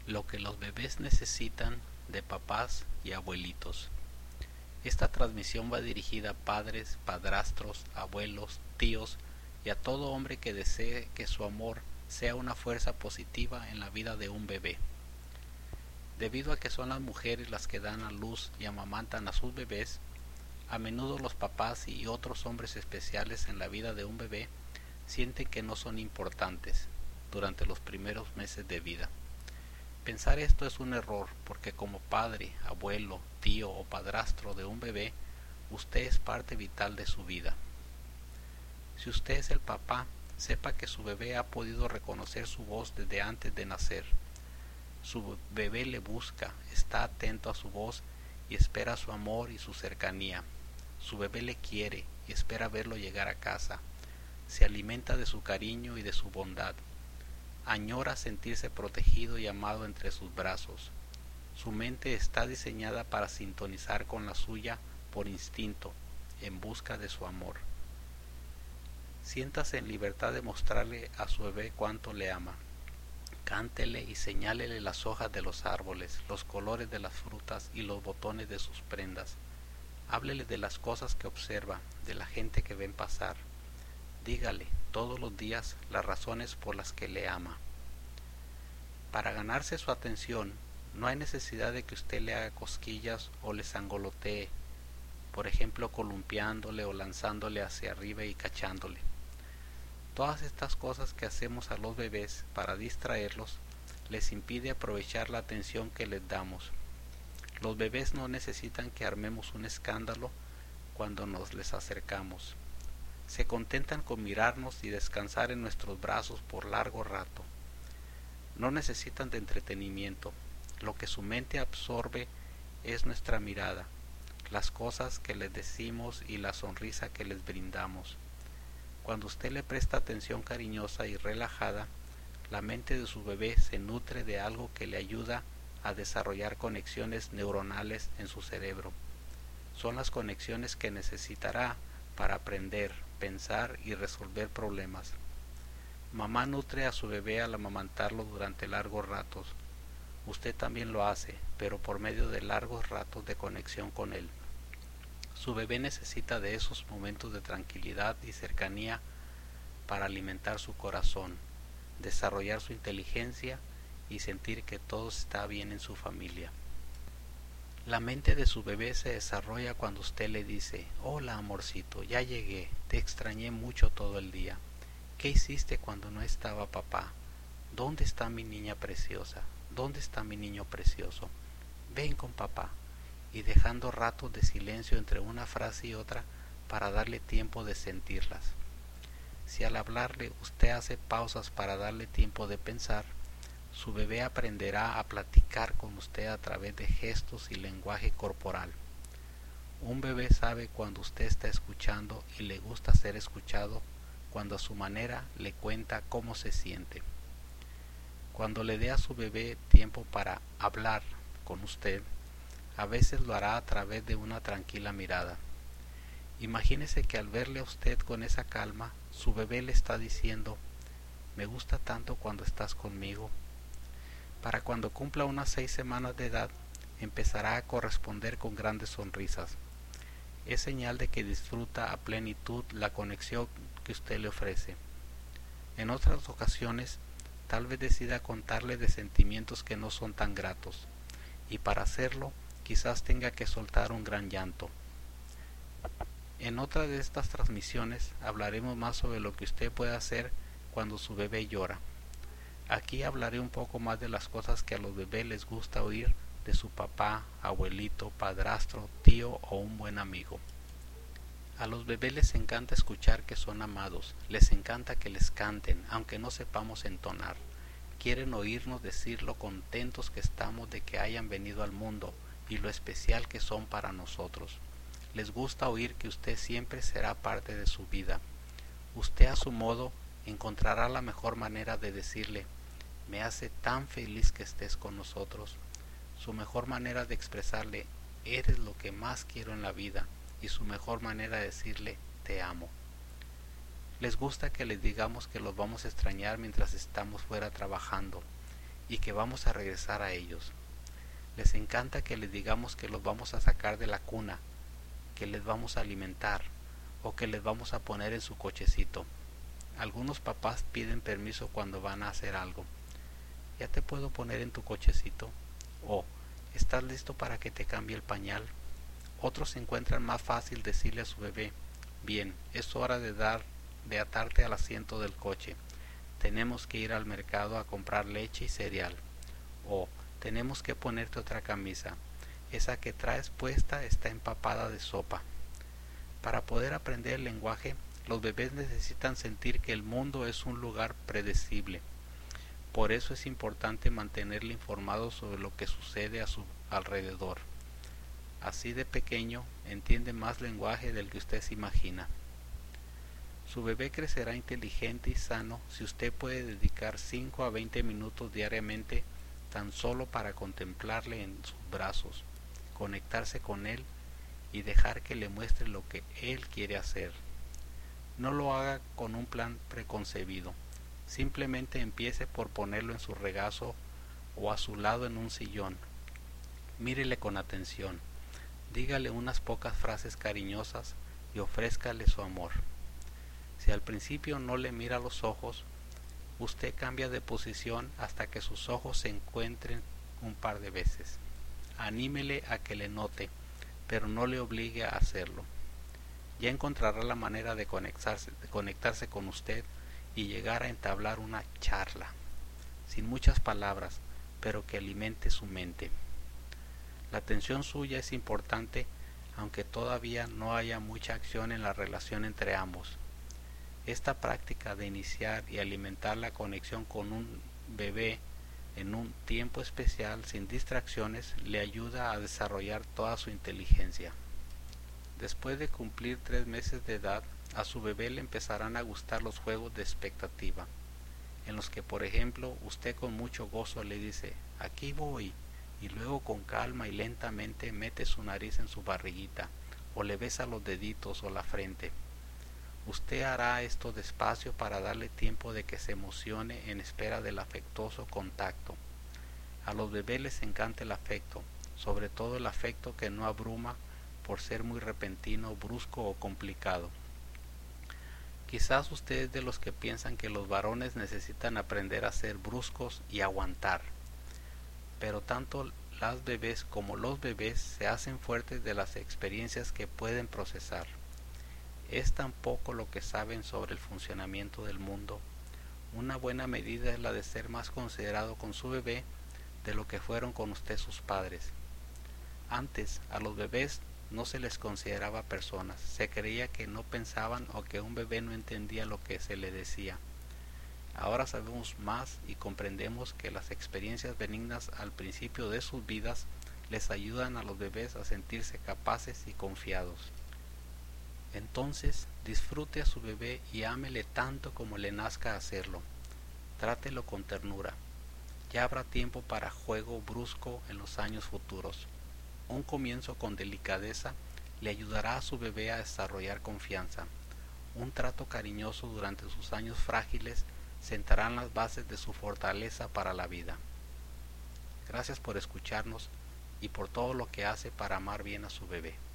Lo que los bebés necesitan de papás y abuelitos. Esta transmisión va dirigida a padres, padrastros, abuelos, tíos y a todo hombre que desee que su amor sea una fuerza positiva en la vida de un bebé. Debido a que son las mujeres las que dan a luz y amamantan a sus bebés, a menudo los papás y otros hombres especiales en la vida de un bebé sienten que no son importantes durante los primeros meses de vida. Pensar esto es un error porque como padre, abuelo, tío o padrastro de un bebé, usted es parte vital de su vida. Si usted es el papá, sepa que su bebé ha podido reconocer su voz desde antes de nacer. Su bebé le busca, está atento a su voz y espera su amor y su cercanía. Su bebé le quiere y espera verlo llegar a casa. Se alimenta de su cariño y de su bondad. Añora sentirse protegido y amado entre sus brazos. Su mente está diseñada para sintonizar con la suya por instinto, en busca de su amor. Siéntase en libertad de mostrarle a su bebé cuánto le ama. Cántele y señálele las hojas de los árboles, los colores de las frutas y los botones de sus prendas. Háblele de las cosas que observa, de la gente que ven pasar. Dígale todos los días las razones por las que le ama. Para ganarse su atención, no hay necesidad de que usted le haga cosquillas o le sangolotee, por ejemplo columpiándole o lanzándole hacia arriba y cachándole. Todas estas cosas que hacemos a los bebés para distraerlos les impide aprovechar la atención que les damos. Los bebés no necesitan que armemos un escándalo cuando nos les acercamos. Se contentan con mirarnos y descansar en nuestros brazos por largo rato. No necesitan de entretenimiento. Lo que su mente absorbe es nuestra mirada, las cosas que les decimos y la sonrisa que les brindamos. Cuando usted le presta atención cariñosa y relajada, la mente de su bebé se nutre de algo que le ayuda a desarrollar conexiones neuronales en su cerebro. Son las conexiones que necesitará para aprender, pensar y resolver problemas. Mamá nutre a su bebé al amamantarlo durante largos ratos. Usted también lo hace, pero por medio de largos ratos de conexión con él. Su bebé necesita de esos momentos de tranquilidad y cercanía para alimentar su corazón, desarrollar su inteligencia y sentir que todo está bien en su familia. La mente de su bebé se desarrolla cuando usted le dice: hola amorcito, ya llegué, te extrañé mucho todo el día. ¿Qué hiciste cuando no estaba papá? ¿Dónde está mi niña preciosa? ¿Dónde está mi niño precioso? Ven con papá. Y dejando ratos de silencio entre una frase y otra para darle tiempo de sentirlas. Si al hablarle usted hace pausas para darle tiempo de pensar, su bebé aprenderá a platicar con usted a través de gestos y lenguaje corporal. Un bebé sabe cuando usted está escuchando y le gusta ser escuchado, cuando a su manera le cuenta cómo se siente. Cuando le dé a su bebé tiempo para hablar con usted, a veces lo hará a través de una tranquila mirada. Imagínese que al verle a usted con esa calma, su bebé le está diciendo: me gusta tanto cuando estás conmigo. Para cuando cumpla unas 6 semanas de edad, empezará a corresponder con grandes sonrisas. Es señal de que disfruta a plenitud la conexión que usted le ofrece. En otras ocasiones, tal vez decida contarle de sentimientos que no son tan gratos, y para hacerlo, quizás tenga que soltar un gran llanto. En otra de estas transmisiones hablaremos más sobre lo que usted puede hacer cuando su bebé llora. Aquí hablaré un poco más de las cosas que a los bebés les gusta oír de su papá, abuelito, padrastro, tío o un buen amigo. A los bebés les encanta escuchar que son amados, les encanta que les canten, aunque no sepamos entonar. Quieren oírnos decir lo contentos que estamos de que hayan venido al mundo y lo especial que son para nosotros. Les gusta oír que usted siempre será parte de su vida. Usted a su modo encontrará la mejor manera de decirle: me hace tan feliz que estés con nosotros. Su mejor manera de expresarle: eres lo que más quiero en la vida. Y su mejor manera de decirle: te amo. Les gusta que les digamos que los vamos a extrañar mientras estamos fuera trabajando y que vamos a regresar a ellos. Les encanta que les digamos que los vamos a sacar de la cuna, que les vamos a alimentar o que les vamos a poner en su cochecito. Algunos papás piden permiso cuando van a hacer algo. ¿Ya te puedo poner en tu cochecito? O ¿estás listo para que te cambie el pañal? Otros encuentran más fácil decirle a su bebé: bien, es hora de atarte al asiento del coche. Tenemos que ir al mercado a comprar leche y cereal. O tenemos que ponerte otra camisa. Esa que traes puesta está empapada de sopa. Para poder aprender el lenguaje, los bebés necesitan sentir que el mundo es un lugar predecible. Por eso es importante mantenerle informado sobre lo que sucede a su alrededor. Así de pequeño entiende más lenguaje del que usted se imagina. Su bebé crecerá inteligente y sano si usted puede dedicar 5 a 20 minutos diariamente tan solo para contemplarle en sus brazos, conectarse con él y dejar que le muestre lo que él quiere hacer. No lo haga con un plan preconcebido. Simplemente empiece por ponerlo en su regazo o a su lado en un sillón. Mírele con atención, dígale unas pocas frases cariñosas y ofrézcale su amor. Si al principio no le mira a los ojos, usted cambia de posición hasta que sus ojos se encuentren un par de veces. Anímele a que le note, pero no le obligue a hacerlo. Ya encontrará la manera de conectarse con usted y llegar a entablar una charla, sin muchas palabras, pero que alimente su mente. La atención suya es importante, aunque todavía no haya mucha acción en la relación entre ambos. Esta práctica de iniciar y alimentar la conexión con un bebé en un tiempo especial sin distracciones le ayuda a desarrollar toda su inteligencia. Después de cumplir 3 meses de edad, a su bebé le empezarán a gustar los juegos de expectativa, en los que, por ejemplo, usted con mucho gozo le dice: aquí voy, y luego con calma y lentamente mete su nariz en su barriguita, o le besa los deditos o la frente. Usted hará esto despacio para darle tiempo de que se emocione en espera del afectuoso contacto. A los bebés les encanta el afecto, sobre todo el afecto que no abruma por ser muy repentino, brusco o complicado. Quizás usted es de los que piensan que los varones necesitan aprender a ser bruscos y aguantar, pero tanto las bebés como los bebés se hacen fuertes de las experiencias que pueden procesar. Es tan poco lo que saben sobre el funcionamiento del mundo. Una buena medida es la de ser más considerado con su bebé de lo que fueron con usted sus padres. Antes, a los bebés no se les consideraba personas, se creía que no pensaban o que un bebé no entendía lo que se le decía. Ahora sabemos más y comprendemos que las experiencias benignas al principio de sus vidas les ayudan a los bebés a sentirse capaces y confiados. Entonces, disfrute a su bebé y ámele tanto como le nazca hacerlo. Trátelo con ternura. Ya habrá tiempo para juego brusco en los años futuros. Un comienzo con delicadeza le ayudará a su bebé a desarrollar confianza. Un trato cariñoso durante sus años frágiles sentarán las bases de su fortaleza para la vida. Gracias por escucharnos y por todo lo que hace para amar bien a su bebé.